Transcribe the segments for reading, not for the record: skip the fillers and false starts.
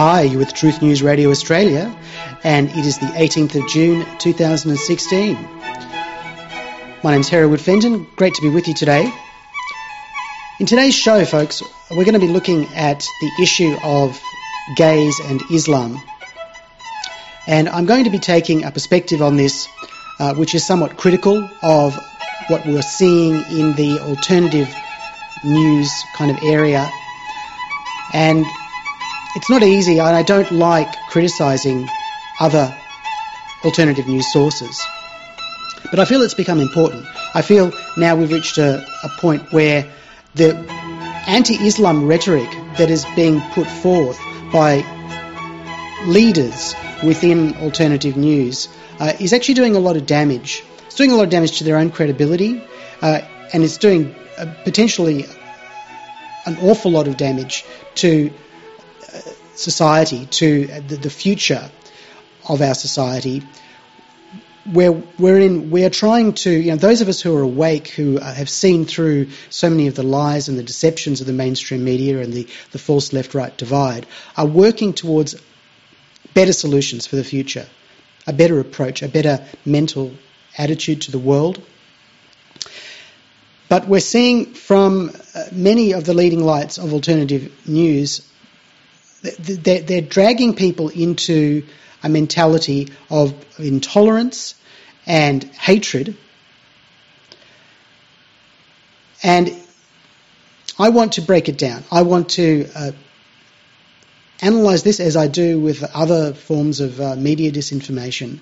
Hi, you're with Truth News Radio Australia, and it is the 18th of June 2016. My name's Hereward Fenton. Great to be with you today. In today's show, folks, we're going to be looking at the issue of gays and Islam. And I'm going to be taking a perspective on this which is somewhat critical of what we're seeing in the alternative news kind of area. And it's not easy, and I don't like criticising other alternative news sources. But I feel it's become important. I feel now we've reached a point where the anti-Islam rhetoric that is being put forth by leaders within alternative news is actually doing a lot of damage. It's doing a lot of damage to their own credibility, and it's doing potentially an awful lot of damage to society, to the future of our society, where we are trying to, those of us who are awake, who have seen through so many of the lies and the deceptions of the mainstream media and the false left-right divide, are working towards better solutions for the future, a better approach, a better mental attitude to the world. But we're seeing from many of the leading lights of alternative news, they're dragging people into a mentality of intolerance and hatred. And I want to break it down. I want to analyse this as I do with other forms of media disinformation.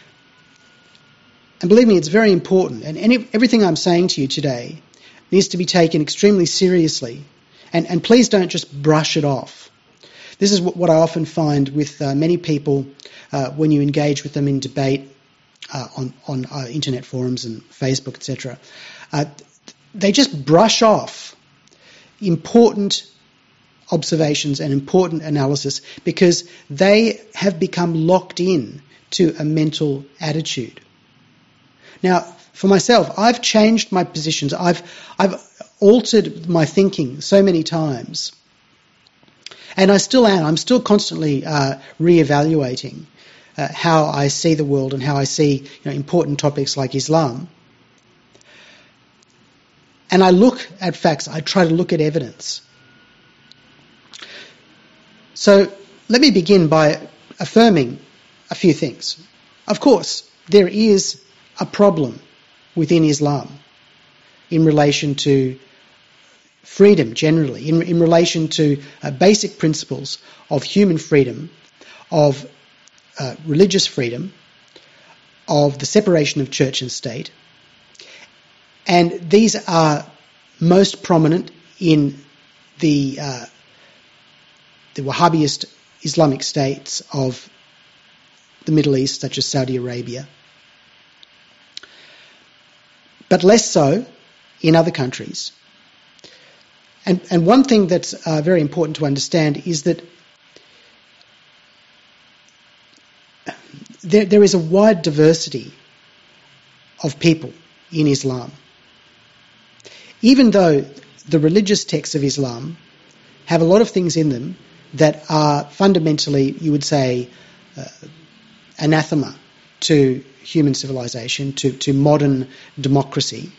And believe me, it's very important. And everything I'm saying to you today needs to be taken extremely seriously. And please don't just brush it off. This is what I often find with many people when you engage with them in debate on internet forums and Facebook, etc. They just brush off important observations and important analysis because they have become locked in to a mental attitude. Now, for myself, I've changed my positions. I've altered my thinking so many times. And I still am. I'm still constantly re-evaluating how I see the world and how I see important topics like Islam. And I look at facts. I try to look at evidence. So let me begin by affirming a few things. Of course, there is a problem within Islam in relation to freedom generally, in relation to basic principles of human freedom, of religious freedom, of the separation of church and state. And these are most prominent in the Wahhabist Islamic states of the Middle East, such as Saudi Arabia, but less so in other countries. And one thing that's very important to understand is that there is a wide diversity of people in Islam. Even though the religious texts of Islam have a lot of things in them that are fundamentally, you would say, anathema to human civilization, to modern democracy,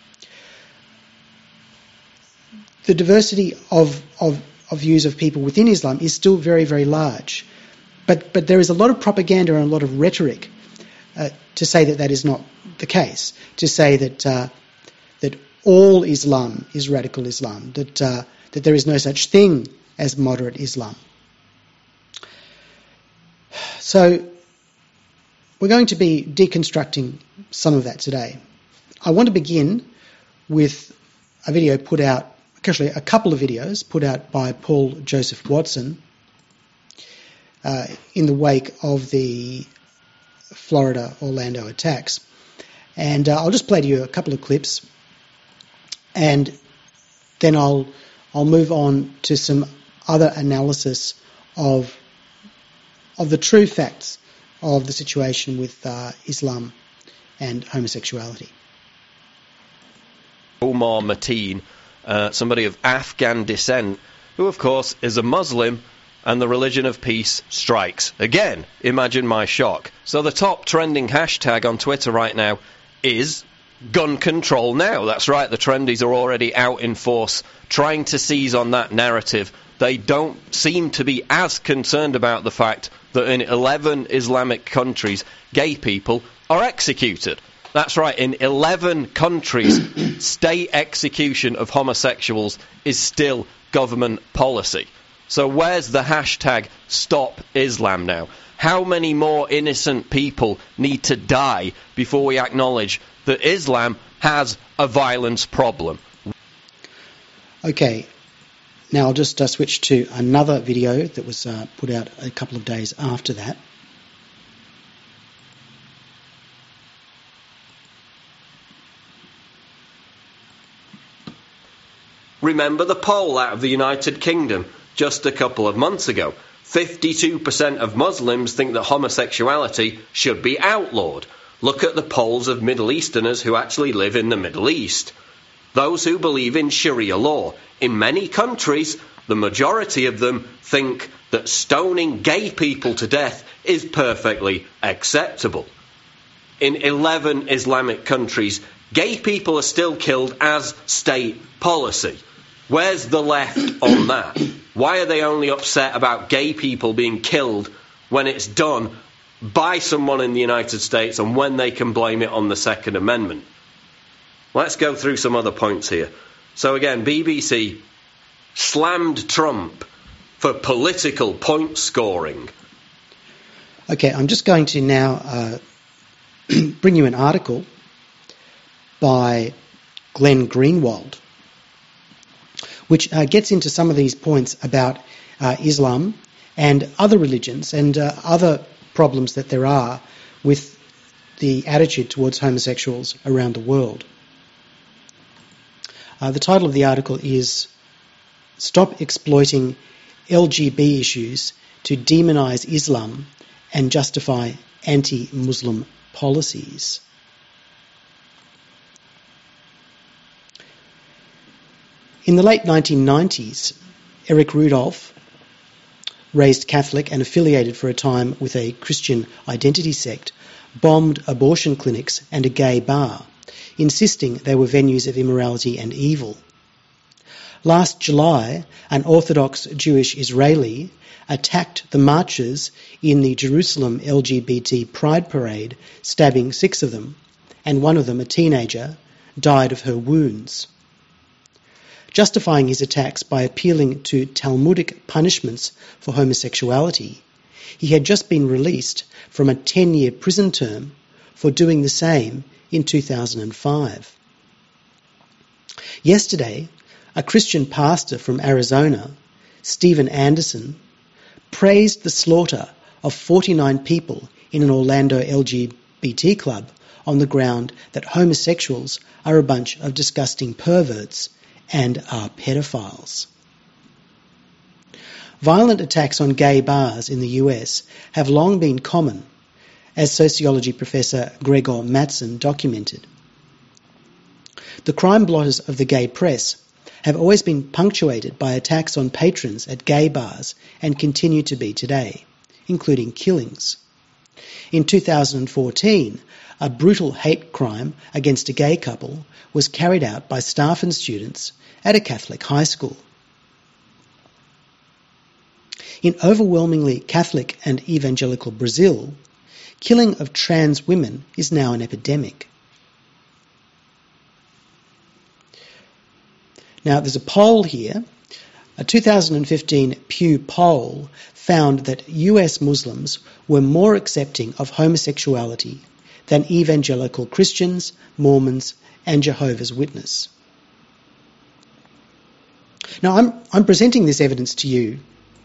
the diversity of views of people within Islam is still very, very large. But there is a lot of propaganda and a lot of rhetoric to say that is not the case, to say that all Islam is radical Islam, that there is no such thing as moderate Islam. So we're going to be deconstructing some of that today. I want to begin with a video put out, actually a couple of videos put out by Paul Joseph Watson in the wake of the Florida Orlando attacks. And I'll just play to you a couple of clips, and then I'll move on to some other analysis of the true facts of the situation with Islam and homosexuality. Omar Mateen, somebody of Afghan descent, who of course is a Muslim and the religion of peace strikes again. Imagine my shock. So the top trending hashtag on Twitter right now is gun control now. That's right, the trendies are already out in force trying to seize on that narrative. They don't seem to be as concerned about the fact that in 11 Islamic countries, gay people are executed. That's right, in 11 countries, state execution of homosexuals is still government policy. So where's the hashtag Stop Islam now? How many more innocent people need to die before we acknowledge that Islam has a violence problem? Okay, now I'll just switch to another video that was put out a couple of days after that. Remember the poll out of the United Kingdom just a couple of months ago. 52% of Muslims think that homosexuality should be outlawed. Look at the polls of Middle Easterners who actually live in the Middle East. Those who believe in Sharia law. In many countries, the majority of them think that stoning gay people to death is perfectly acceptable. In 11 Islamic countries, gay people are still killed as state policy. Where's the left on that? Why are they only upset about gay people being killed when it's done by someone in the United States and when they can blame it on the Second Amendment? Let's go through some other points here. So again, BBC slammed Trump for political point scoring. Okay, I'm just going to now bring you an article by Glenn Greenwald, which gets into some of these points about Islam and other religions and other problems that there are with the attitude towards homosexuals around the world. The title of the article is Stop Exploiting LGB Issues to Demonise Islam and Justify Anti-Muslim Policies. In the late 1990s, Eric Rudolph, raised Catholic and affiliated for a time with a Christian identity sect, bombed abortion clinics and a gay bar, insisting they were venues of immorality and evil. Last July, an Orthodox Jewish Israeli attacked the marchers in the Jerusalem LGBT Pride Parade, stabbing 6 of them, and one of them, a teenager, died of her wounds. Justifying his attacks by appealing to Talmudic punishments for homosexuality, he had just been released from a 10-year prison term for doing the same in 2005. Yesterday, a Christian pastor from Arizona, Stephen Anderson, praised the slaughter of 49 people in an Orlando LGBT club on the ground that homosexuals are a bunch of disgusting perverts and are pedophiles. Violent attacks on gay bars in the US have long been common, as sociology professor Gregor Mattson documented. The crime blotters of the gay press have always been punctuated by attacks on patrons at gay bars and continue to be today, including killings. In 2014, a brutal hate crime against a gay couple was carried out by staff and students at a Catholic high school. In overwhelmingly Catholic and evangelical Brazil, killing of trans women is now an epidemic. Now, there's a poll here. A 2015 Pew poll found that US Muslims were more accepting of homosexuality than evangelical Christians, Mormons, and Jehovah's Witnesses. Now, I'm presenting this evidence to you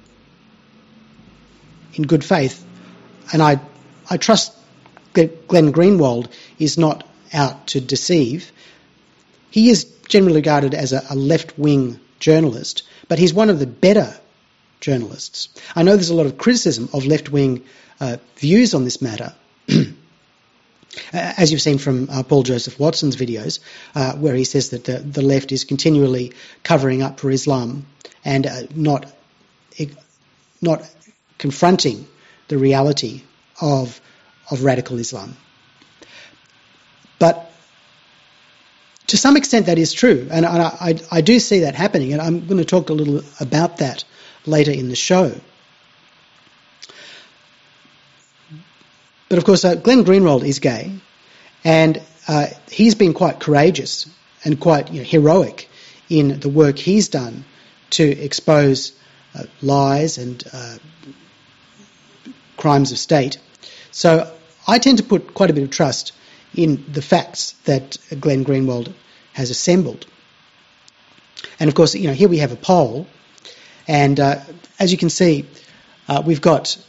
in good faith, and I trust that Glenn Greenwald is not out to deceive. He is generally regarded as a left-wing journalist, but he's one of the better journalists. I know there's a lot of criticism of left-wing views on this matter, as you've seen from Paul Joseph Watson's videos, where he says that the left is continually covering up for Islam and not not confronting the reality of radical Islam. But to some extent that is true, and I do see that happening, and I'm going to talk a little about that later in the show. But of course, Glenn Greenwald is gay, and he's been quite courageous and quite heroic in the work he's done to expose lies and crimes of state. So I tend to put quite a bit of trust in the facts that Glenn Greenwald has assembled. And of course, here we have a poll, and as you can see, we've got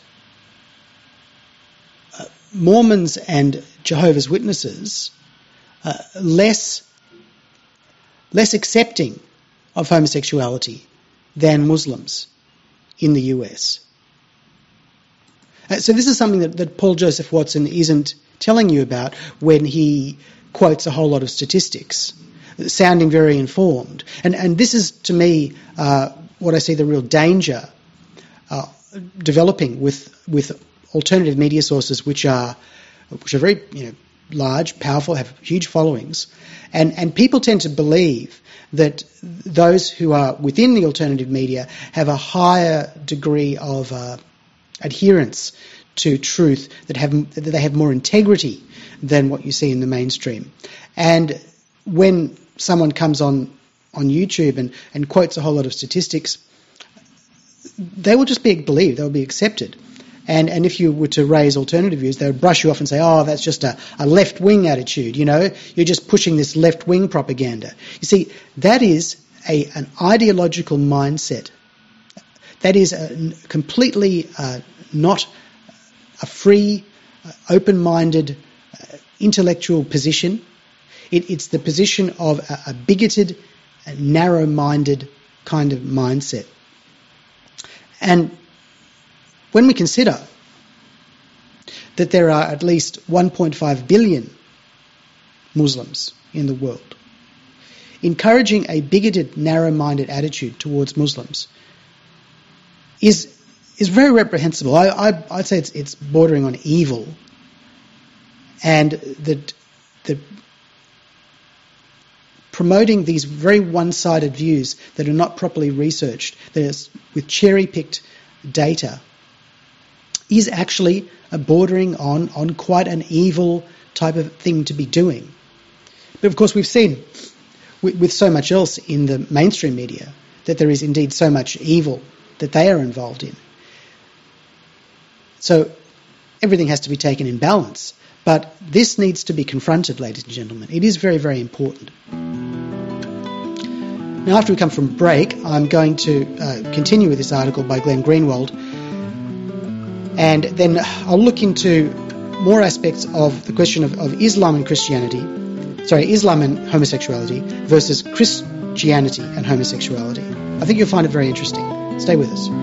Mormons and Jehovah's Witnesses less accepting of homosexuality than Muslims in the US. So this is something that Paul Joseph Watson isn't telling you about when he quotes a whole lot of statistics, sounding very informed. And this is, to me, what I see the real danger developing with alternative media sources which are very large, powerful, have huge followings. And people tend to believe that those who are within the alternative media have a higher degree of adherence to truth, that they have more integrity than what you see in the mainstream. And when someone comes on YouTube and quotes a whole lot of statistics, they will just be believed, they will be accepted. And if you were to raise alternative views, they would brush you off and say, oh, that's just a left-wing attitude, you're just pushing this left-wing propaganda. You see, that is an ideological mindset. That is completely not a free, open-minded, intellectual position. It's the position of a bigoted, narrow-minded kind of mindset. And when we consider that there are at least 1.5 billion Muslims in the world, encouraging a bigoted, narrow-minded attitude towards Muslims is very reprehensible. I'd say it's bordering on evil, and that promoting these very one-sided views that are not properly researched, that is with cherry-picked data, is actually bordering on quite an evil type of thing to be doing. But of course we've seen with so much else in the mainstream media that there is indeed so much evil that they are involved in. So everything has to be taken in balance. But this needs to be confronted, ladies and gentlemen. It is very, very important. Now, after we come from break, I'm going to continue with this article by Glenn Greenwald, and then I'll look into more aspects of the question of Islam and Islam and homosexuality versus Christianity and homosexuality. I think you'll find it very interesting. Stay with us.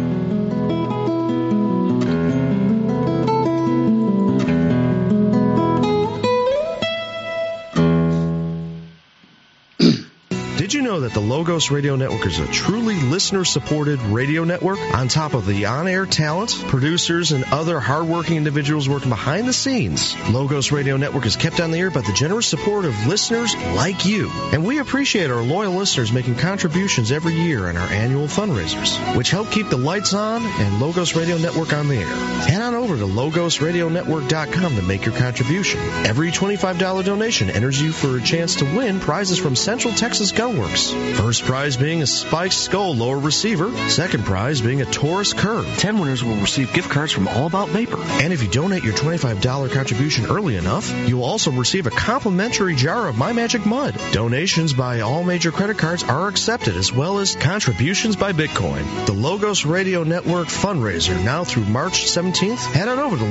Did you know that the Logos Radio Network is a truly listener-supported radio network? On top of the on-air talent, producers, and other hard-working individuals working behind the scenes, Logos Radio Network is kept on the air by the generous support of listeners like you. And we appreciate our loyal listeners making contributions every year in our annual fundraisers, which help keep the lights on and Logos Radio Network on the air. Head on over to logosradionetwork.com to make your contribution. Every $25 donation enters you for a chance to win prizes from Central Texas Gunworks. First prize being a Spike Skull lower receiver. Second prize being a Taurus Curve. 10 winners will receive gift cards from All About Vapor. And if you donate your $25 contribution early enough, you will also receive a complimentary jar of My Magic Mud. Donations by all major credit cards are accepted, as well as contributions by Bitcoin. The Logos Radio Network fundraiser, now through March 17th. Head on over to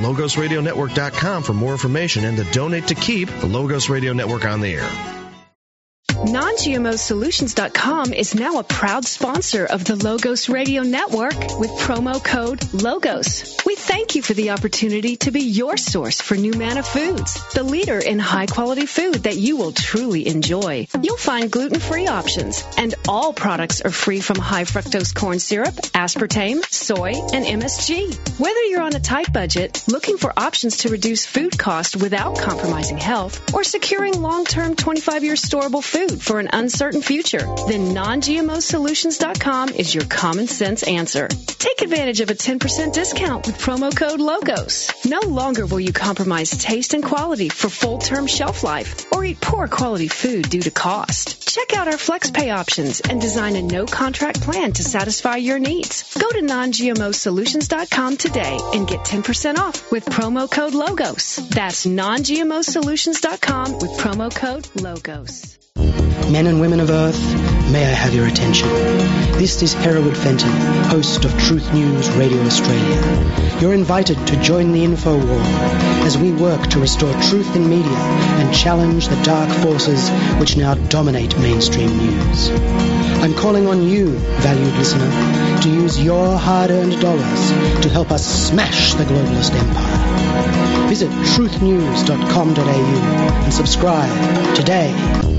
logosradionetwork.com for more information and to donate to keep the Logos Radio Network on the air. Non-GMOsolutions.com is now a proud sponsor of the Logos Radio Network with promo code LOGOS. We thank you for the opportunity to be your source for Numana Foods, the leader in high-quality food that you will truly enjoy. You'll find gluten-free options, and all products are free from high-fructose corn syrup, aspartame, soy, and MSG. Whether you're on a tight budget, looking for options to reduce food cost without compromising health, or securing long-term 25-year storable food for an uncertain future, then non-GMOsolutions.com is your common sense answer. Take advantage of a 10% discount with promo code LOGOS. No longer will you compromise taste and quality for full-term shelf life or eat poor quality food due to cost. Check out our FlexPay options and design a no-contract plan to satisfy your needs. Go to non-GMOsolutions.com today and get 10% off with promo code LOGOS. That's non-GMOsolutions.com with promo code LOGOS. Men and women of Earth, may I have your attention. This is Hereward Fenton, host of Truth News Radio Australia. You're invited to join the info war as we work to restore truth in media and challenge the dark forces which now dominate mainstream news. I'm calling on you, valued listener, to use your hard-earned dollars to help us smash the globalist empire. Visit truthnews.com.au and subscribe today.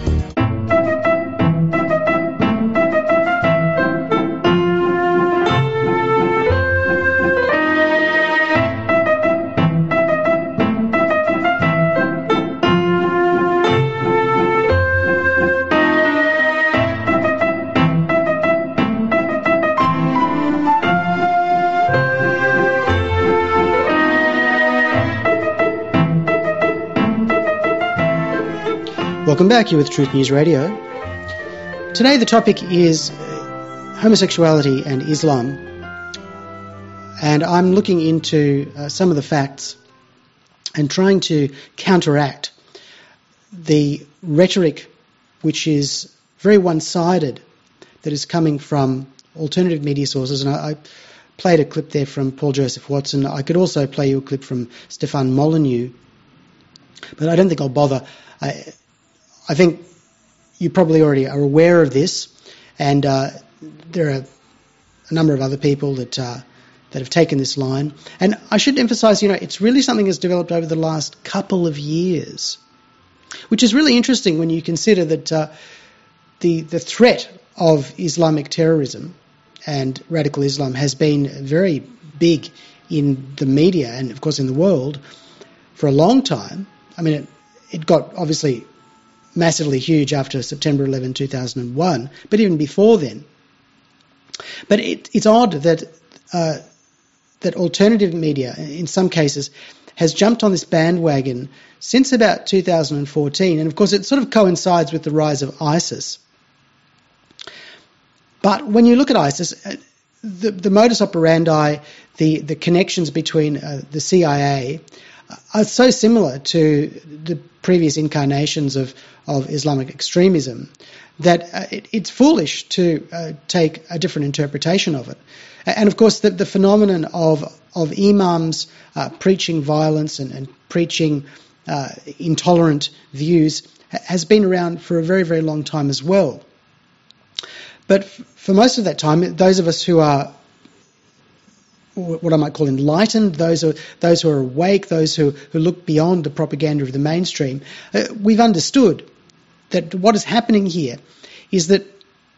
Welcome back. You're with Truth News Radio. Today the topic is homosexuality and Islam, and I'm looking into some of the facts and trying to counteract the rhetoric which is very one-sided that is coming from alternative media sources. And I played a clip there from Paul Joseph Watson. I could also play you a clip from Stefan Molyneux, but I don't think I'll bother. I think you probably already are aware of this, and there are a number of other people that have taken this line. And I should emphasise, it's really something that's developed over the last couple of years, which is really interesting when you consider that the threat of Islamic terrorism and radical Islam has been very big in the media and, of course, in the world for a long time. I mean, it got obviously massively huge after September 11, 2001, but even before then. But it's odd that that alternative media, in some cases, has jumped on this bandwagon since about 2014, and of course it sort of coincides with the rise of ISIS. But when you look at ISIS, the modus operandi, the connections between the CIA are so similar to the previous incarnations of Islamic extremism that it's foolish to take a different interpretation of it. And of course the phenomenon of imams preaching violence and preaching intolerant views has been around for a very, very long time as well. But for most of that time, those of us who are what I might call enlightened, those who are awake, those who look beyond the propaganda of the mainstream, we've understood that what is happening here is that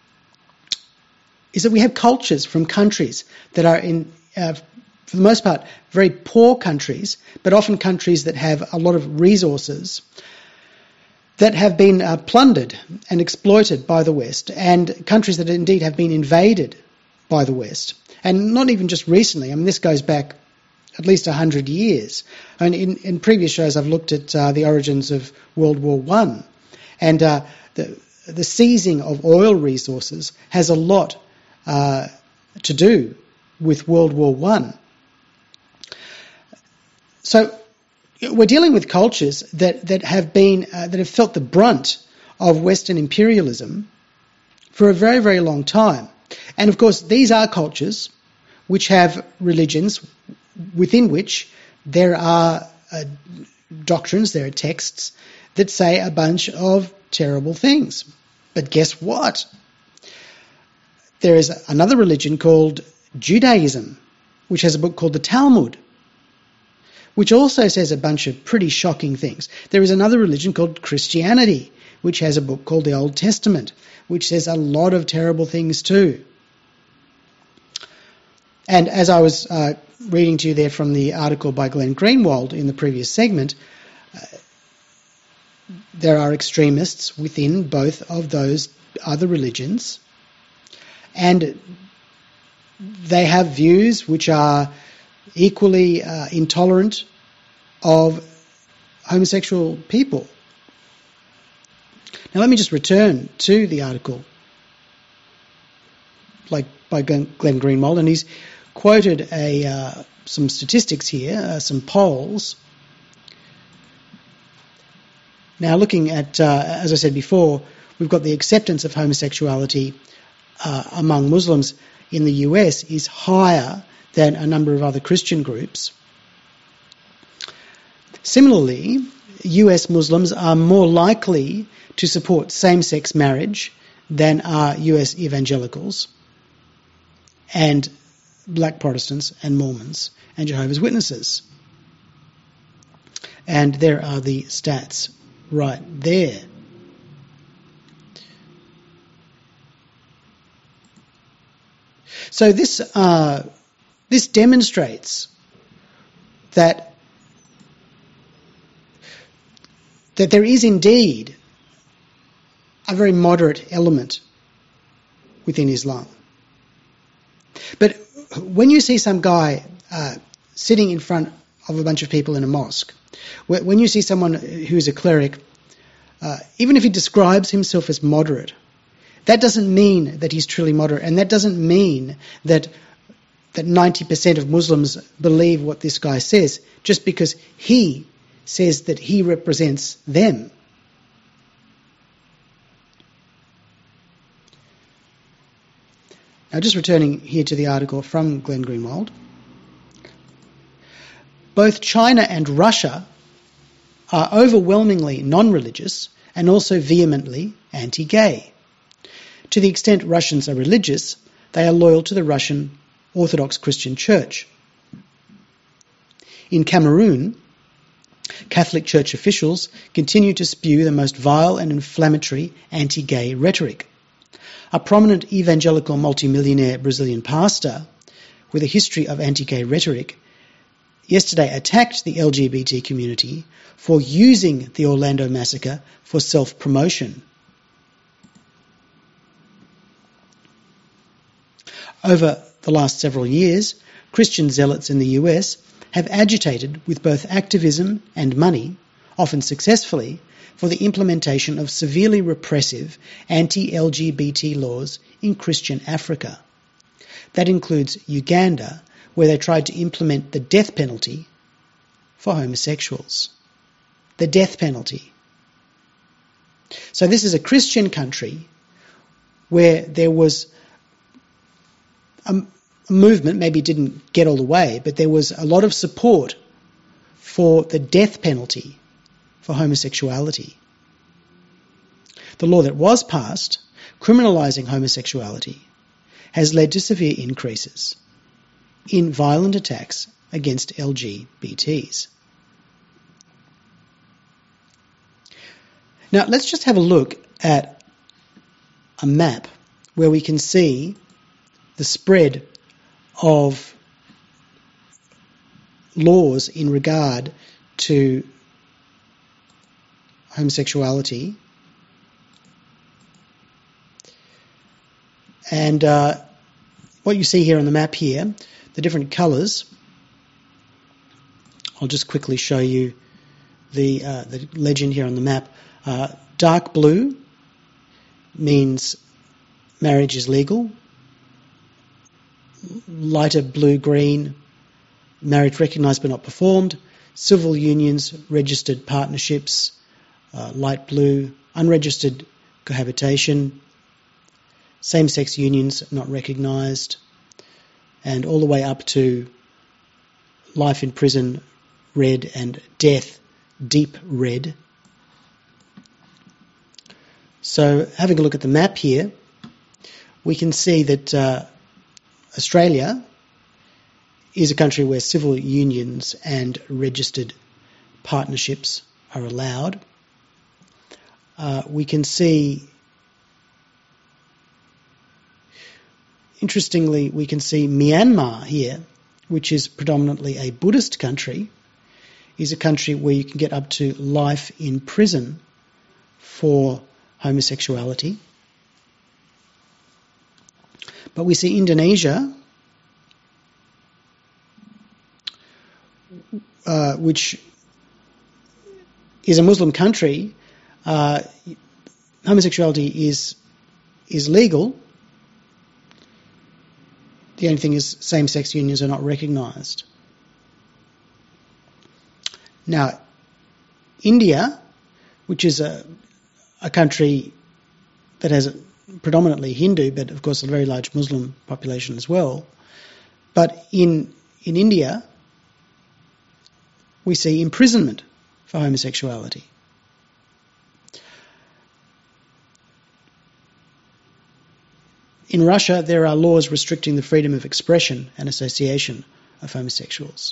we have cultures from countries that are for the most part, very poor countries, but often countries that have a lot of resources that have been plundered and exploited by the West, and countries that indeed have been invaded by the West. And not even just recently. I mean, this goes back at least 100 years. And in previous shows, I've looked at the origins of World War I. And the seizing of oil resources has a lot to do with World War I. So we're dealing with cultures that have felt the brunt of Western imperialism for a very, very long time. And of course, these are cultures which have religions within which there are doctrines, there are texts that say a bunch of terrible things. But guess what? There is another religion called Judaism, which has a book called the Talmud, which also says a bunch of pretty shocking things. There is another religion called Christianity, which has a book called the Old Testament, which says a lot of terrible things too. And as I was reading to you there from the article by Glenn Greenwald in the previous segment, there are extremists within both of those other religions, and they have views which are equally intolerant of homosexual people. Now let me just return to the article by Glenn Greenwald, and he's quoted some statistics here, some polls. Now looking at, as I said before, we've got the acceptance of homosexuality among Muslims in the US is higher than a number of other Christian groups. Similarly, US Muslims are more likely to support same-sex marriage than are US evangelicals and black Protestants and Mormons and Jehovah's Witnesses. And there are the stats right there. So this demonstrates that there is indeed a very moderate element within Islam. But when you see some guy sitting in front of a bunch of people in a mosque, when you see someone who's a cleric, even if he describes himself as moderate, that doesn't mean that he's truly moderate, and that doesn't mean that 90% of Muslims believe what this guy says just because he says that he represents them. Now, just returning here to the article from Glenn Greenwald, both China and Russia are overwhelmingly non-religious and also vehemently anti-gay. To the extent Russians are religious, they are loyal to the Russian Orthodox Christian Church. In Cameroon, Catholic Church officials continue to spew the most vile and inflammatory anti-gay rhetoric. A prominent evangelical multimillionaire Brazilian pastor with a history of anti-gay rhetoric yesterday attacked the LGBT community for using the Orlando massacre for self-promotion. Over the last several years, Christian zealots in the US have agitated with both activism and money, often successfully, for the implementation of severely repressive anti-LGBT laws in Christian Africa. That includes Uganda, where they tried to implement the death penalty for homosexuals. The death penalty. So this is a Christian country where there was a movement, maybe didn't get all the way, but there was a lot of support for the death penalty for homosexuality. The law that was passed, criminalising homosexuality, has led to severe increases in violent attacks against LGBTs. Now, let's just have a look at a map where we can see the spread of laws in regard to homosexuality. And what you see here on the map here, the different colours, I'll just quickly show you the legend here on the map. Dark blue means marriage is legal. Lighter blue-green, marriage recognised but not performed. Civil unions, registered partnerships. Light blue, unregistered cohabitation. Same-sex unions not recognised. And all the way up to life in prison, red, and death, deep red. So having a look at the map here, we can see that Australia is a country where civil unions and registered partnerships are allowed. We can see, interestingly, we can see Myanmar here, which is predominantly a Buddhist country, is a country where you can get up to life in prison for homosexuality. But we see Indonesia, which is a Muslim country. Homosexuality is legal. The only thing is same-sex unions are not recognised. Now, India, which is a country that has a predominantly Hindu, but of course a very large Muslim population as well. But in India, we see imprisonment for homosexuality. In Russia, there are laws restricting the freedom of expression and association of homosexuals.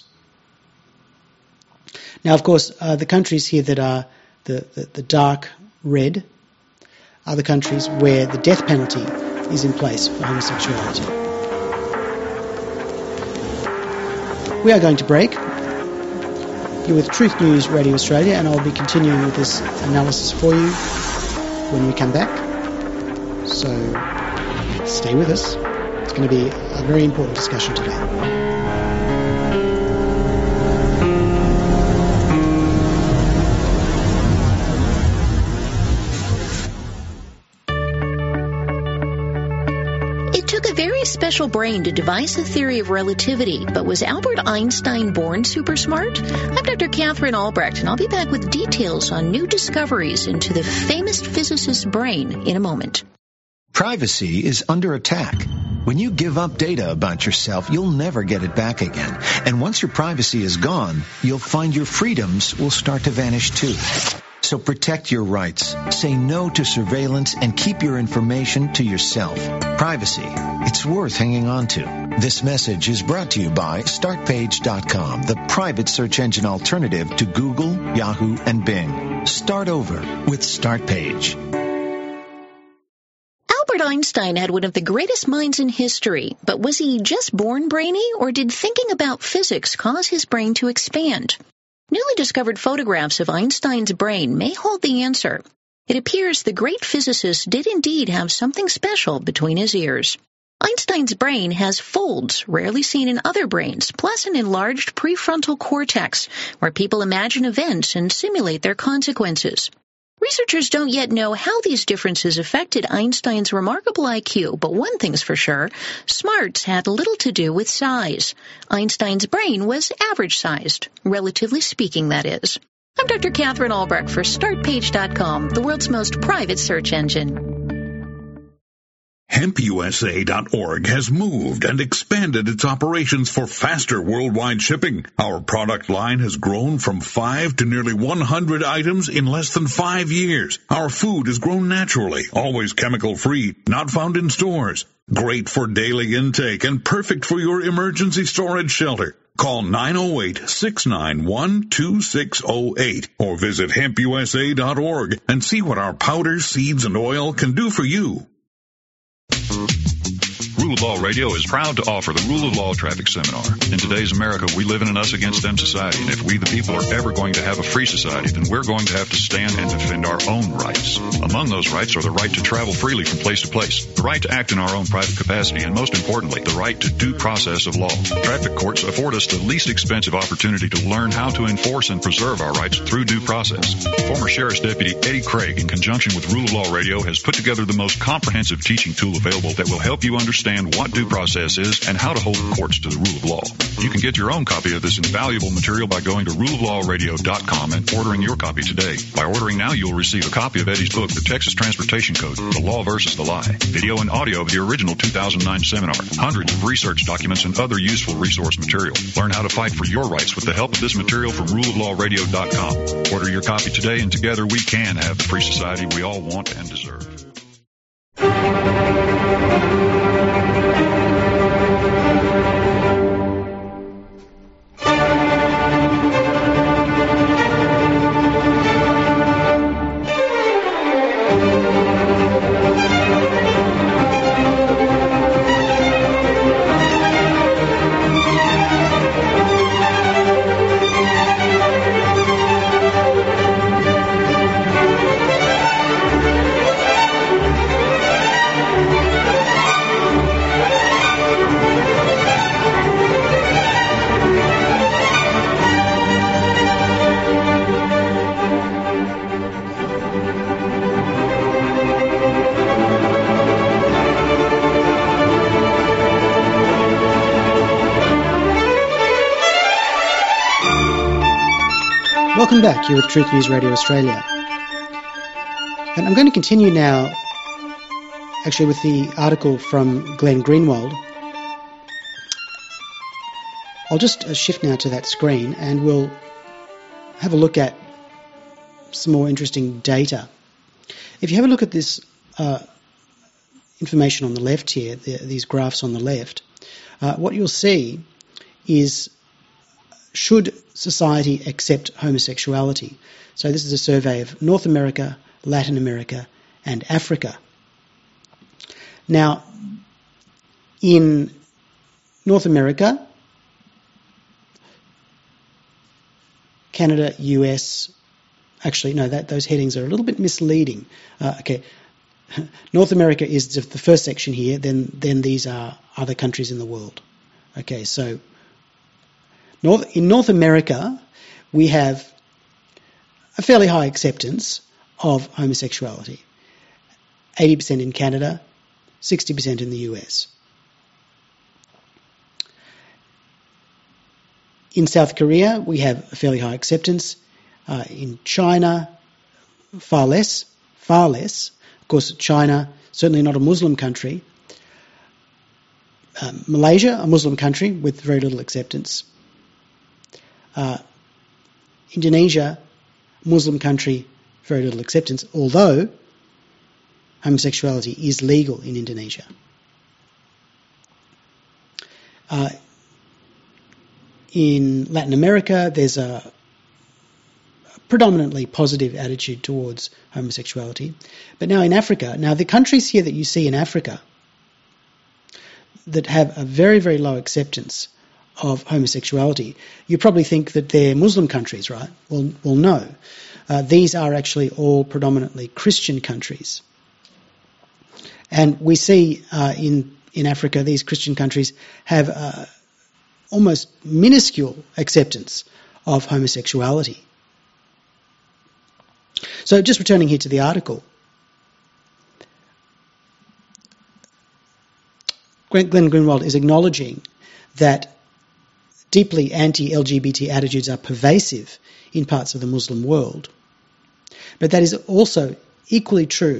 Now, of course, the countries here that are the dark red are the countries where the death penalty is in place for homosexuality. We are going to break. You're with Truth News Radio Australia, and I'll be continuing with this analysis for you when we come back. So stay with us. It's going to be a very important discussion today. Special brain to devise the theory of relativity, but was Albert Einstein born super smart? I'm Dr. Catherine Albrecht, and I'll be back with details on new discoveries into the famous physicist's brain in a moment. Privacy is under attack. When you give up data about yourself, you'll never get it back again. And once your privacy is gone, you'll find your freedoms will start to vanish too. So protect your rights, say no to surveillance, and keep your information to yourself. Privacy, it's worth hanging on to. This message is brought to you by StartPage.com, the private search engine alternative to Google, Yahoo, and Bing. Start over with StartPage. Albert Einstein had one of the greatest minds in history, but was he just born brainy, or did thinking about physics cause his brain to expand? Newly discovered photographs of Einstein's brain may hold the answer. It appears the great physicist did indeed have something special between his ears. Einstein's brain has folds rarely seen in other brains, plus an enlarged prefrontal cortex, where people imagine events and simulate their consequences. Researchers don't yet know how these differences affected Einstein's remarkable IQ, but one thing's for sure, smarts had little to do with size. Einstein's brain was average-sized, relatively speaking, that is. I'm Dr. Catherine Albrecht for StartPage.com, the world's most private search engine. HempUSA.org has moved and expanded its operations for faster worldwide shipping. Our product line has grown from 5 to nearly 100 items in less than 5 years. Our food is grown naturally, always chemical-free, not found in stores. Great for daily intake and perfect for your emergency storage shelter. Call 908-691-2608 or visit HempUSA.org and see what our powders, seeds, and oil can do for you. Rule of Law Radio is proud to offer the Rule of Law Traffic Seminar. In today's America, we live in an us-against-them society, and if we, the people, are ever going to have a free society, then we're going to have to stand and defend our own rights. Among those rights are the right to travel freely from place to place, the right to act in our own private capacity, and most importantly, the right to due process of law. Traffic courts afford us the least expensive opportunity to learn how to enforce and preserve our rights through due process. Former Sheriff's Deputy Eddie Craig, in conjunction with Rule of Law Radio, has put together the most comprehensive teaching tool available that will help you understand what due process is and how to hold the courts to the rule of law. You can get your own copy of this invaluable material by going to ruleoflawradio.com and ordering your copy today. By ordering now, you'll receive a copy of Eddie's book, The Texas Transportation Code, The Law versus the Lie, video and audio of the original 2009 seminar, hundreds of research documents, and other useful resource material. Learn how to fight for your rights with the help of this material from ruleoflawradio.com. Order your copy today, and together we can have the free society we all want and deserve. Welcome back. You're with Truth News Radio Australia. And I'm going to continue now, actually, with the article from Glenn Greenwald. I'll just shift now to that screen and we'll have a look at some more interesting data. If you have a look at this information on the left here, these graphs on the left, what you'll see is, should society accept homosexuality? So this is a survey of North America, Latin America and Africa. Now, in North America, Canada, US, actually no, those headings are a little bit misleading. Okay, North America is the first section here, then these are other countries in the world. Okay, so in North America, we have a fairly high acceptance of homosexuality. 80% in Canada, 60% in the US. In South Korea, we have a fairly high acceptance. In China, far less. Of course, China, certainly not a Muslim country. Malaysia, a Muslim country with very little acceptance. Indonesia, Muslim country, very little acceptance, although homosexuality is legal in Indonesia. In Latin America, there's a predominantly positive attitude towards homosexuality. But now in Africa, the countries here that you see in Africa that have a very, very low acceptance of homosexuality, you probably think that they're Muslim countries, right? Well, no. These are actually all predominantly Christian countries. And we see in Africa, these Christian countries have almost minuscule acceptance of homosexuality. So just returning here to the article, Glenn Greenwald is acknowledging that deeply anti-LGBT attitudes are pervasive in parts of the Muslim world. But that is also equally true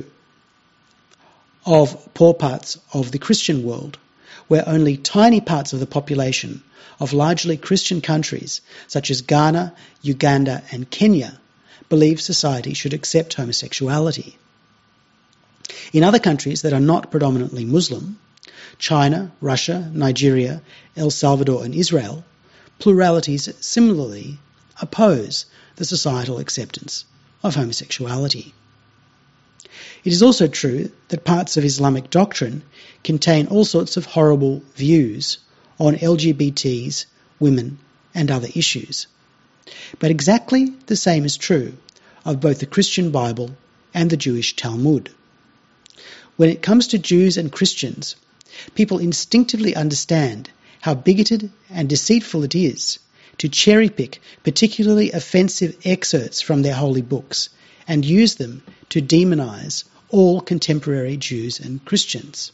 of poor parts of the Christian world, where only tiny parts of the population of largely Christian countries, such as Ghana, Uganda and Kenya, believe society should accept homosexuality. In other countries that are not predominantly Muslim, China, Russia, Nigeria, El Salvador and Israel, pluralities similarly oppose the societal acceptance of homosexuality. It is also true that parts of Islamic doctrine contain all sorts of horrible views on LGBTs, women and other issues. But exactly the same is true of both the Christian Bible and the Jewish Talmud. When it comes to Jews and Christians, people instinctively understand how bigoted and deceitful it is to cherry-pick particularly offensive excerpts from their holy books and use them to demonize all contemporary Jews and Christians.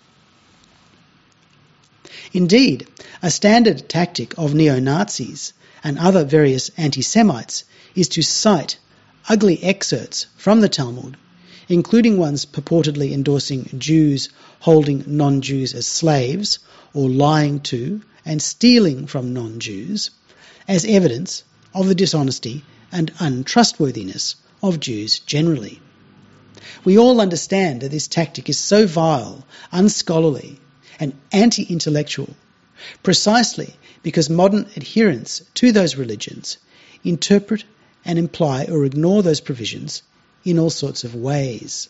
Indeed, a standard tactic of neo-Nazis and other various anti-Semites is to cite ugly excerpts from the Talmud, including ones purportedly endorsing Jews holding non-Jews as slaves or lying to and stealing from non-Jews, as evidence of the dishonesty and untrustworthiness of Jews generally. We all understand that this tactic is so vile, unscholarly, and anti-intellectual, precisely because modern adherents to those religions interpret and imply or ignore those provisions in all sorts of ways.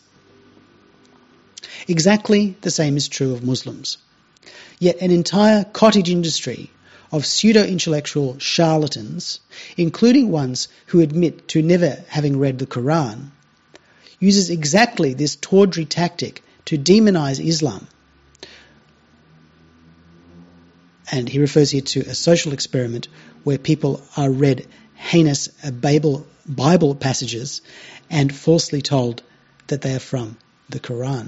Exactly the same is true of Muslims. Yet an entire cottage industry of pseudo-intellectual charlatans, including ones who admit to never having read the Quran, uses exactly this tawdry tactic to demonize Islam. And he refers here to a social experiment where people are read heinous Bible passages and falsely told that they are from the Quran.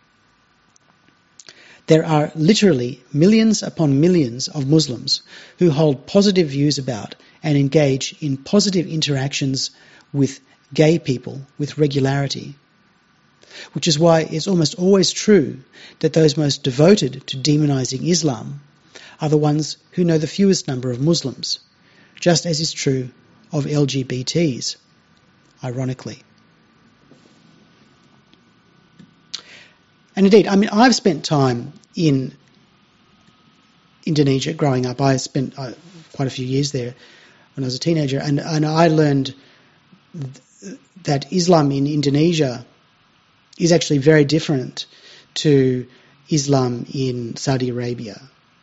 There are literally millions upon millions of Muslims who hold positive views about and engage in positive interactions with gay people with regularity. Which is why it's almost always true that those most devoted to demonizing Islam are the ones who know the fewest number of Muslims, just as is true of LGBTs, ironically. And indeed, I mean, I've spent time in Indonesia growing up. I spent quite a few years there when I was a teenager, and I learned that Islam in Indonesia is actually very different to Islam in Saudi Arabia.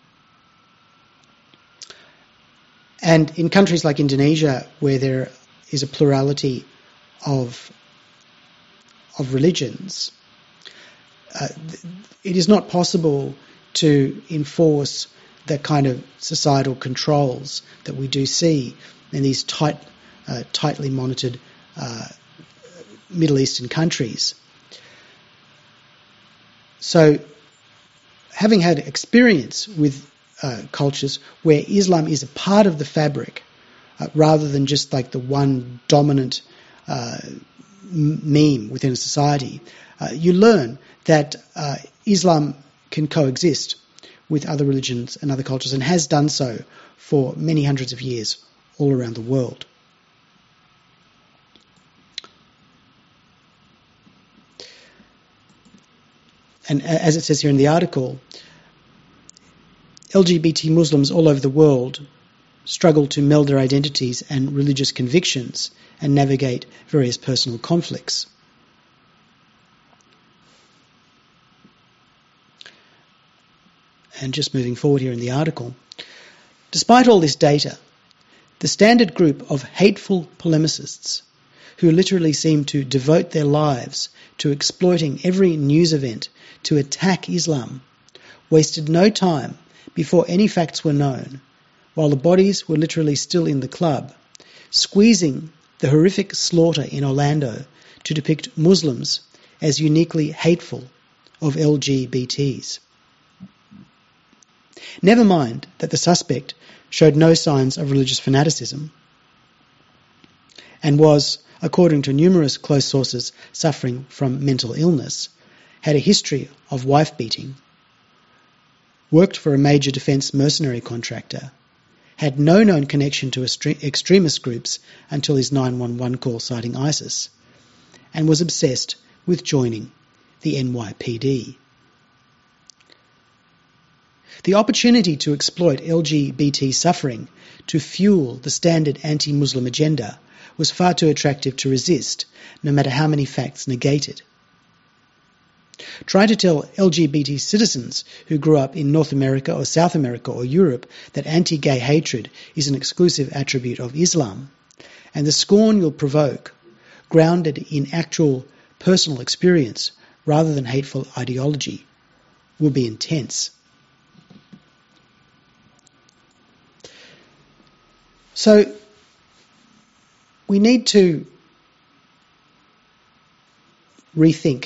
And in countries like Indonesia, where there is a plurality of religions, it is not possible to enforce the kind of societal controls that we do see in these tightly monitored Middle Eastern countries. So, having had experience with cultures where Islam is a part of the fabric, rather than just like the one dominant meme within a society, you learn that Islam can coexist with other religions and other cultures, and has done so for many hundreds of years all around the world. And as it says here in the article, LGBT Muslims all over the world struggle to meld their identities and religious convictions and navigate various personal conflicts. And just moving forward here in the article, despite all this data, the standard group of hateful polemicists who literally seem to devote their lives to exploiting every news event to attack Islam wasted no time before any facts were known, while the bodies were literally still in the club, squeezing the horrific slaughter in Orlando to depict Muslims as uniquely hateful of LGBTs. Never mind that the suspect showed no signs of religious fanaticism and was, according to numerous close sources, suffering from mental illness, had a history of wife-beating, worked for a major defence mercenary contractor, had no known connection to extremist groups until his 911 call citing ISIS, and was obsessed with joining the NYPD. The opportunity to exploit LGBT suffering to fuel the standard anti-Muslim agenda was far too attractive to resist, no matter how many facts negate it. Try to tell LGBT citizens who grew up in North America or South America or Europe that anti-gay hatred is an exclusive attribute of Islam, and the scorn you'll provoke, grounded in actual personal experience rather than hateful ideology, will be intense. So, we need to rethink.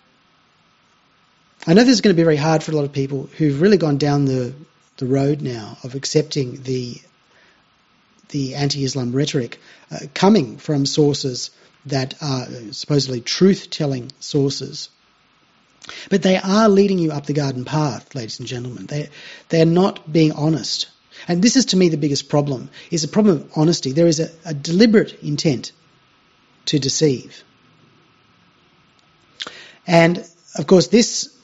I know this is going to be very hard for a lot of people who've really gone down the road now of accepting the anti-Islam rhetoric coming from sources that are supposedly truth-telling sources. But they are leading you up the garden path, ladies and gentlemen. They're not being honest. And this is, to me, the biggest problem, is a problem of honesty. There is a deliberate intent to deceive. And, of course, this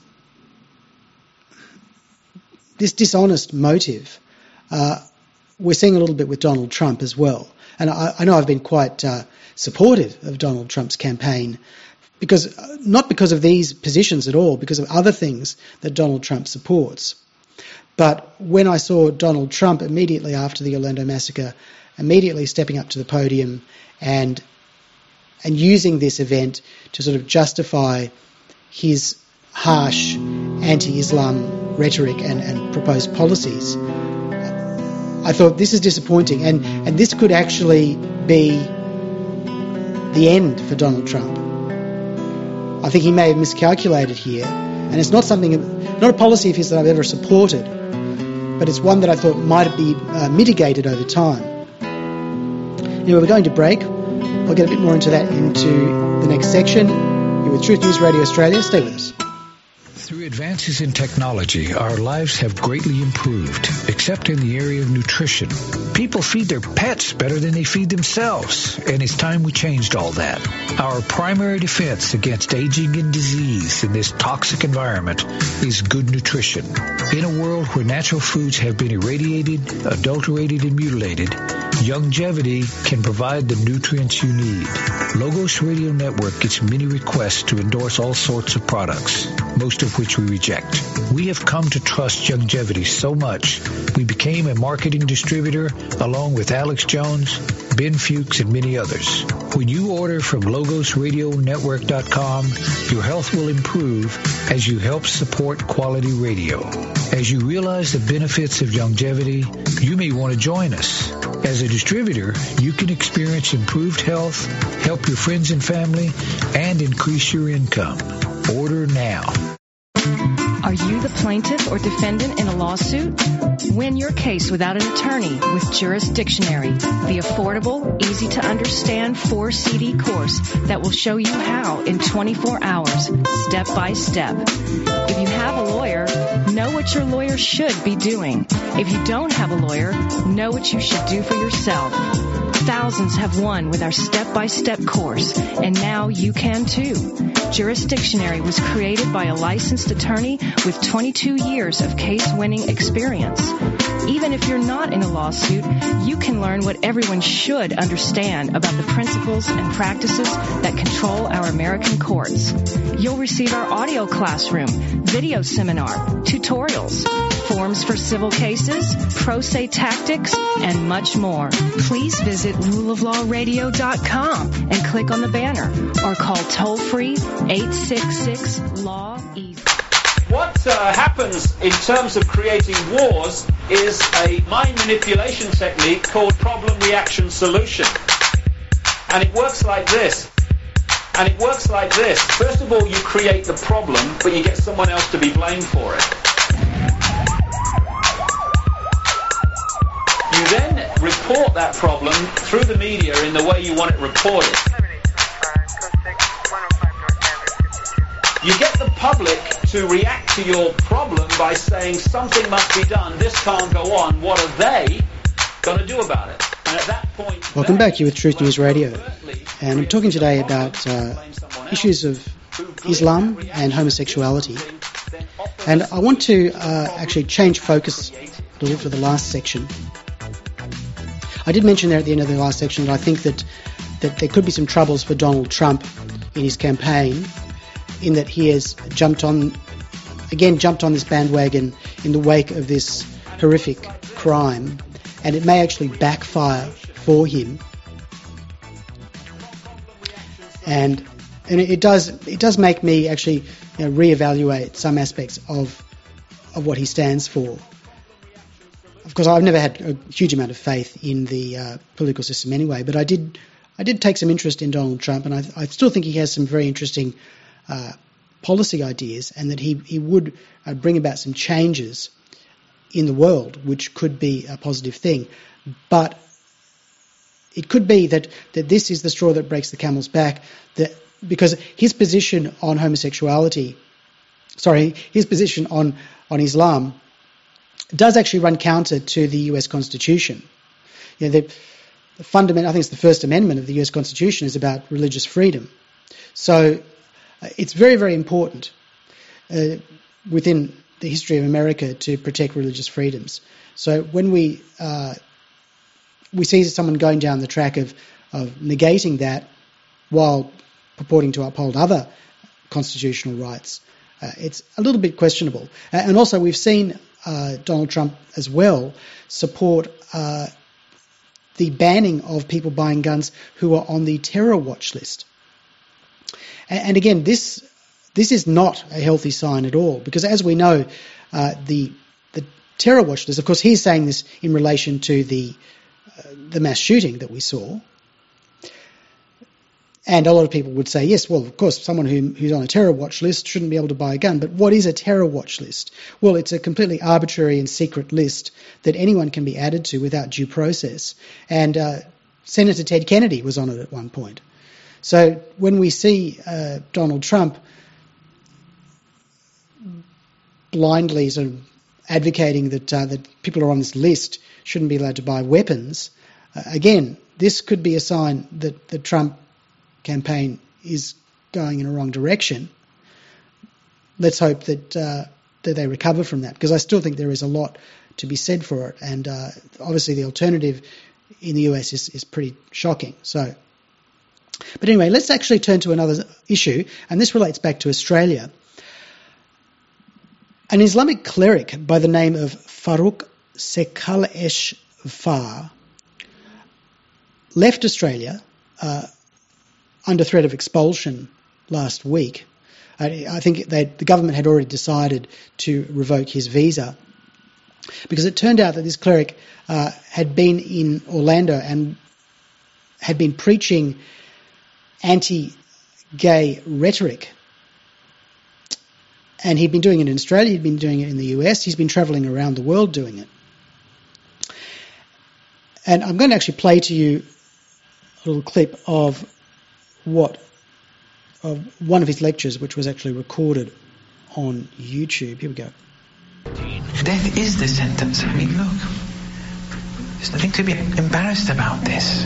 dishonest motive, we're seeing a little bit with Donald Trump as well. And I know I've been quite supportive of Donald Trump's campaign, not because of these positions at all, because of other things that Donald Trump supports. But when I saw Donald Trump immediately after the Orlando massacre, immediately stepping up to the podium and using this event to sort of justify his harsh anti-Islam rhetoric and proposed policies, I thought this is disappointing, and this could actually be the end for Donald Trump. I think he may have miscalculated here, and it's not a policy of his that I've ever supported, but it's one that I thought might be mitigated over time. Anyway, we're going to break. I'll get a bit more into that into the next section. You're with Truth News Radio Australia. Stay with us. Through advances in technology, our lives have greatly improved, except in the area of nutrition. People feed their pets better than they feed themselves, and it's time we changed all that. Our primary defense against aging and disease in this toxic environment is good nutrition. In a world where natural foods have been irradiated, adulterated, and mutilated, Youngevity can provide the nutrients you need. Logos Radio Network gets many requests to endorse all sorts of products, most of which we reject. We have come to trust Youngevity so much, we became a marketing distributor along with Alex Jones, Ben Fuchs, and many others. When you order from LogosRadioNetwork.com, your health will improve as you help support quality radio. As you realize the benefits of Youngevity, you may want to join us. As a distributor, you can experience improved health, help your friends and family, and increase your income. Order now. Are you the plaintiff or defendant in a lawsuit? Win your case without an attorney with Jurisdictionary, the affordable, easy-to-understand 4-CD course that will show you how in 24 hours, step by step. If you have a lawyer, know what your lawyer should be doing. If you don't have a lawyer, know what you should do for yourself. Thousands have won with our step-by-step course, and now you can too. Jurisdictionary was created by a licensed attorney with 22 years of case-winning experience. Even if you're not in a lawsuit, you can learn what everyone should understand about the principles and practices that control our American courts. You'll receive our audio classroom, video seminar, tutorials, forms for civil cases, pro se tactics, and much more. Please visit ruleoflawradio.com and click on the banner or call toll-free 866-LAW-EASY. What happens in terms of creating wars is a mind manipulation technique called problem reaction solution. And it works like this. First of all, you create the problem, but you get someone else to be blamed for it. You then report that problem through the media in the way you want it reported. You get the public to react to your problem by saying something must be done, this can't go on, what are they going to do about it? And at that point... Welcome back, you're with Truth News Radio. And I'm talking today about issues of Islam and homosexuality. And I want to actually change focus a little for the last section. I did mention there at the end of the last section that I think that there could be some troubles for Donald Trump in his campaign, in that he has jumped on this bandwagon in the wake of this horrific crime, and it may actually backfire for him. And it does make me actually reevaluate some aspects of what he stands for. Of course, I've never had a huge amount of faith in the political system anyway, but I did take some interest in Donald Trump, and I still think he has some very interesting policy ideas, and that he would bring about some changes in the world, which could be a positive thing. But it could be that this is the straw that breaks the camel's back, because his position on his position on Islam does actually run counter to the US Constitution. The fundamental, I think it's the First Amendment of the US Constitution, is about religious freedom. So it's very, very important within the history of America to protect religious freedoms. So when we see someone going down the track of negating that while purporting to uphold other constitutional rights, it's a little bit questionable. And also we've seen Donald Trump as well support the banning of people buying guns who are on the terror watch list. And again, this is not a healthy sign at all, because as we know, the terror watch list, of course, he's saying this in relation to the mass shooting that we saw. And a lot of people would say, yes, well, of course, someone who's on a terror watch list shouldn't be able to buy a gun. But what is a terror watch list? Well, it's a completely arbitrary and secret list that anyone can be added to without due process. And Senator Ted Kennedy was on it at one point. So when we see Donald Trump blindly sort of advocating that people who are on this list shouldn't be allowed to buy weapons, again, this could be a sign that the Trump campaign is going in a wrong direction. Let's hope that they recover from that, because I still think there is a lot to be said for it, and obviously the alternative in the US is pretty shocking. So, but anyway, let's actually turn to another issue, and this relates back to Australia. An Islamic cleric by the name of Farooq Sekaleshvar left Australia under threat of expulsion last week. I think the government had already decided to revoke his visa, because it turned out that this cleric had been in Orlando and had been preaching anti-gay rhetoric. And he'd been doing it in Australia, he'd been doing it in the US, he's been travelling around the world doing it. And I'm going to actually play to you a little clip of one of his lectures, which was actually recorded on YouTube. Here we go. Death is the sentence. I mean, look, there's nothing to be embarrassed about this.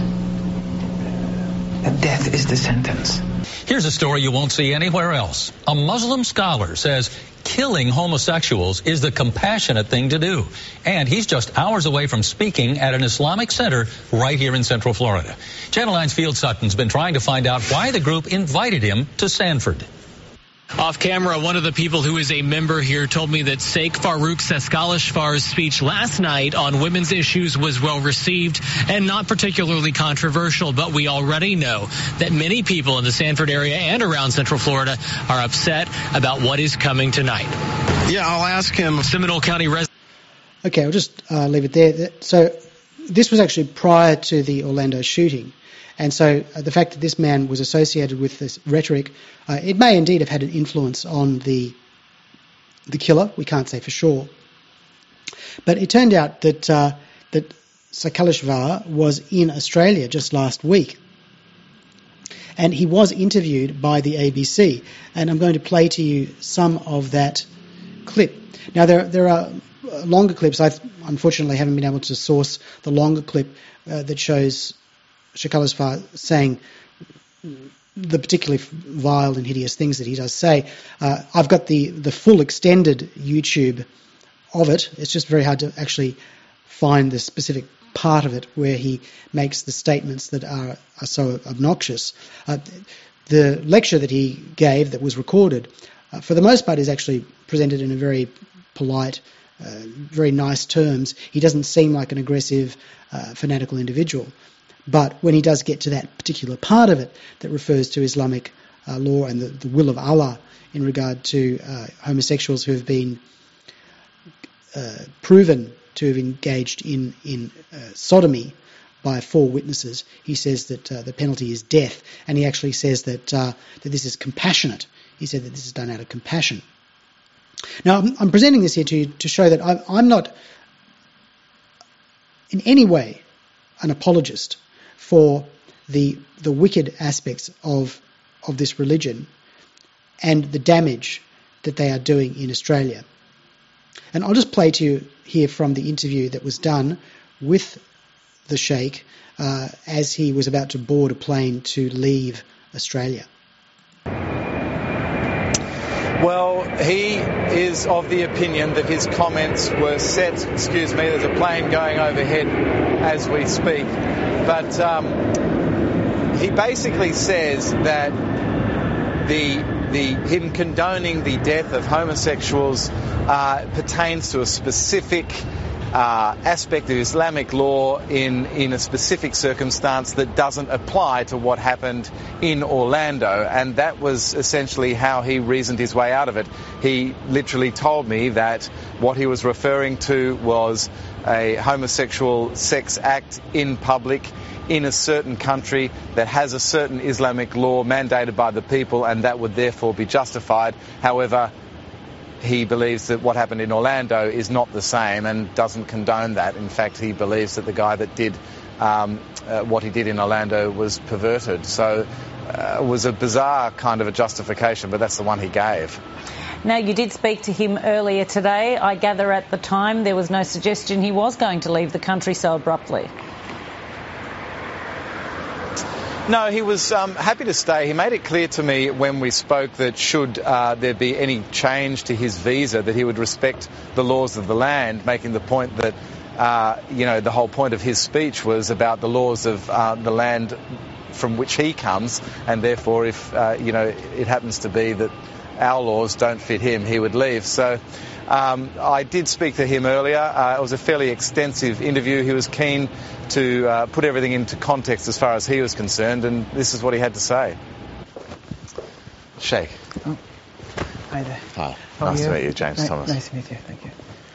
Death is the sentence. Here's a story you won't see anywhere else. A Muslim scholar says killing homosexuals is the compassionate thing to do. And he's just hours away from speaking at an Islamic center right here in Central Florida. Channel 9's Field Sutton's been trying to find out why the group invited him to Sanford. Off camera, one of the people who is a member here told me that Sheikh Farooq Sekaleshvar's speech last night on women's issues was well received and not particularly controversial. But we already know that many people in the Sanford area and around Central Florida are upset about what is coming tonight. Yeah, I'll ask him. Seminole County resident. Okay, I'll just leave it there. So this was actually prior to the Orlando shooting. And so the fact that this man was associated with this rhetoric, it may indeed have had an influence on the killer. We can't say for sure. But it turned out that Sekaleshvar was in Australia just last week. And he was interviewed by the ABC. And I'm going to play to you some of that clip. Now, there are longer clips. I unfortunately haven't been able to source the longer clip that shows Sekaleshvar saying the particularly vile and hideous things that he does say. I've got the full extended YouTube of it. It's just very hard to actually find the specific part of it where he makes the statements that are so obnoxious. The lecture that he gave that was recorded, for the most part, is actually presented in a very polite, very nice terms. He doesn't seem like an aggressive, fanatical individual. But when he does get to that particular part of it that refers to Islamic law and the will of Allah in regard to homosexuals who have been proven to have engaged in sodomy by 4 witnesses, he says that the penalty is death, and he actually says that this is compassionate. He said that this is done out of compassion. Now, I'm presenting this here to you to show that I'm not in any way an apologist for the wicked aspects of this religion and the damage that they are doing in Australia. And I'll just play to you here from the interview that was done with the Sheikh as he was about to board a plane to leave Australia. Well, he is of the opinion that his comments were set, there's a plane going overhead as we speak, but he basically says that him condoning the death of homosexuals pertains to a specific aspect of Islamic law in a specific circumstance that doesn't apply to what happened in Orlando, and that was essentially how he reasoned his way out of it. He literally told me that what he was referring to was a homosexual sex act in public in a certain country that has a certain Islamic law mandated by the people, and that would therefore be justified. However, he believes that what happened in Orlando is not the same and doesn't condone that. In fact, he believes that the guy that did what he did in Orlando was perverted. So it was a bizarre kind of a justification, but that's the one he gave. Now, you did speak to him earlier today. I gather at the time there was no suggestion he was going to leave the country so abruptly. No, he was happy to stay. He made it clear to me when we spoke that should there be any change to his visa, that he would respect the laws of the land, making the point that, the whole point of his speech was about the laws of the land from which he comes, and therefore if, it happens to be that our laws don't fit him, he would leave. So I did speak to him earlier. It was a fairly extensive interview. He was keen to put everything into context as far as he was concerned, and this is what he had to say. Sheikh. Oh. Hi there. Hi. Nice to meet you, James Thomas. Nice to meet you, thank you.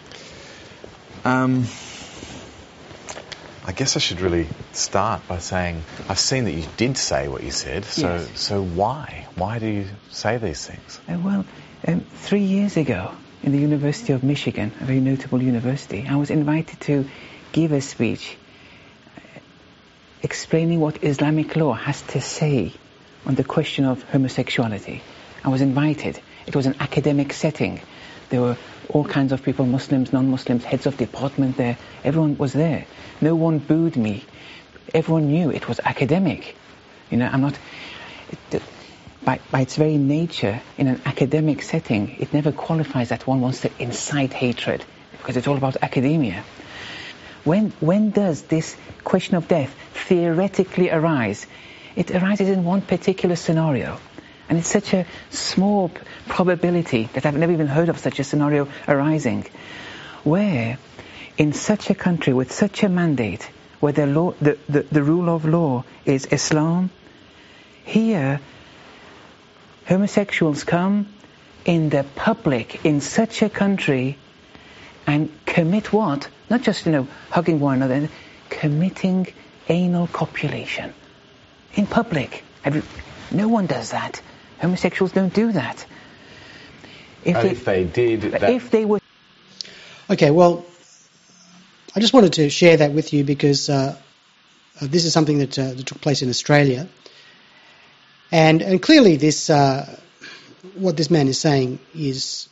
I guess I should really start by saying I've seen that you did say what you said, so why? Why do you say these things? 3 years ago in the University of Michigan, a very notable university, I was invited to give a speech explaining what Islamic law has to say on the question of homosexuality. I was invited. It was an academic setting. There were all kinds of people, Muslims, non-Muslims, heads of department there. Everyone was there. No one booed me. Everyone knew it was academic. I'm not... By its very nature, in an academic setting, it never qualifies that one wants to incite hatred, because it's all about academia. When does this question of death theoretically arise? It arises in one particular scenario. And it's such a small probability that I've never even heard of such a scenario arising, where in such a country with such a mandate, where the rule of law is Islam, here homosexuals come in the public in such a country and commit what? Not just, hugging one another, committing anal copulation in public. No one does that. Homosexuals don't do that. If they did... If they were... Okay, well, I just wanted to share that with you because this is something that took place in Australia. And clearly this, what this man is saying is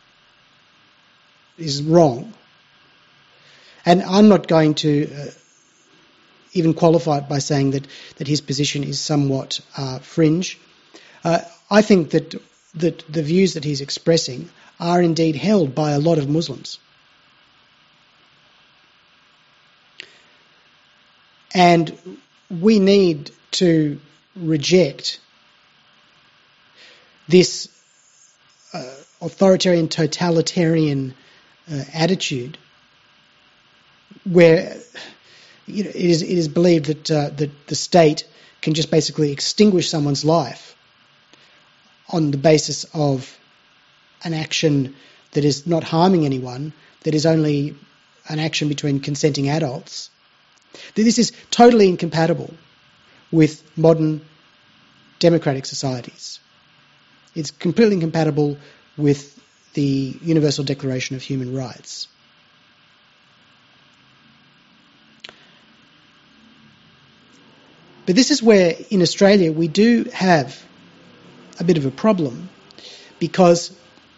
wrong. And I'm not going to even qualify it by saying that his position is somewhat fringe. I think that the views that he's expressing are indeed held by a lot of Muslims. And we need to reject this authoritarian, totalitarian attitude where it is believed that the state can just basically extinguish someone's life on the basis of an action that is not harming anyone, that is only an action between consenting adults. This is totally incompatible with modern democratic societies. It's completely incompatible with the Universal Declaration of Human Rights. But this is where, in Australia, we do have a bit of a problem, because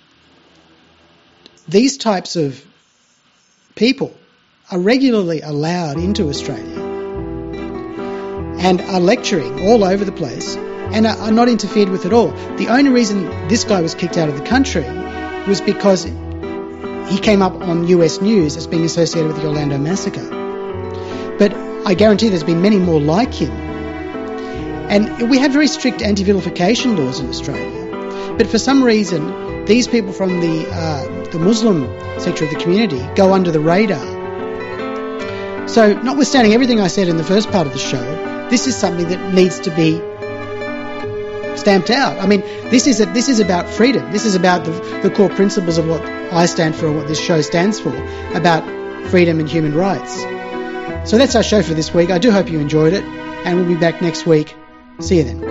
these types of people are regularly allowed into Australia and are lecturing all over the place and are not interfered with at all. The only reason this guy was kicked out of the country was because he came up on US news as being associated with the Orlando massacre. But I guarantee there's been many more like him. And we have very strict anti-vilification laws in Australia. But for some reason, these people from the Muslim sector of the community go under the radar. So, notwithstanding everything I said in the first part of the show, this is something that needs to be stamped out. I mean, this is about freedom. This is about the core principles of what I stand for and what this show stands for, about freedom and human rights. So that's our show for this week. I do hope you enjoyed it, and we'll be back next week. See you then.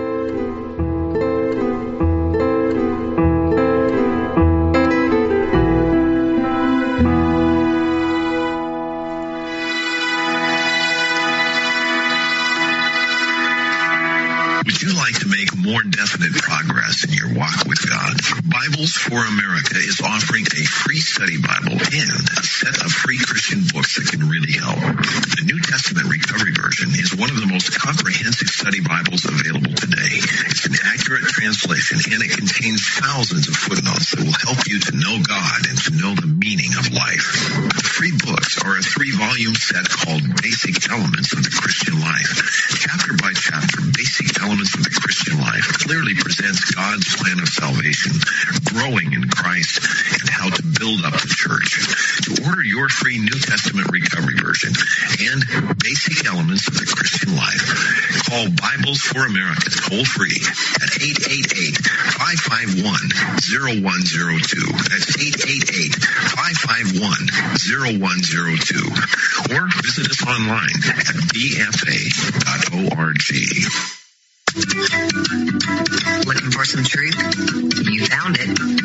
definite progress in your walk with God, Bibles for America is offering a free study Bible and a set of free Christian books that can really help. The New Testament Recovery Version is one of the most comprehensive study Bibles available today. It's an accurate translation, and it contains thousands of footnotes that will help you to know God and to know the meaning of life. The free books are a 3-volume set called Basic Elements of the Christian Life. Chapter by chapter, Basic Elements of the Christian Life clearly presents God's plan of salvation, growing in Christ, and how to build up the church. To order your free New Testament Recovery Version and Basic Elements of the Christian Life, call Bibles for America toll-free at 888-551-0102. That's 888-551-0102. Or visit us online at bfa.org. Looking for some truth? You found it.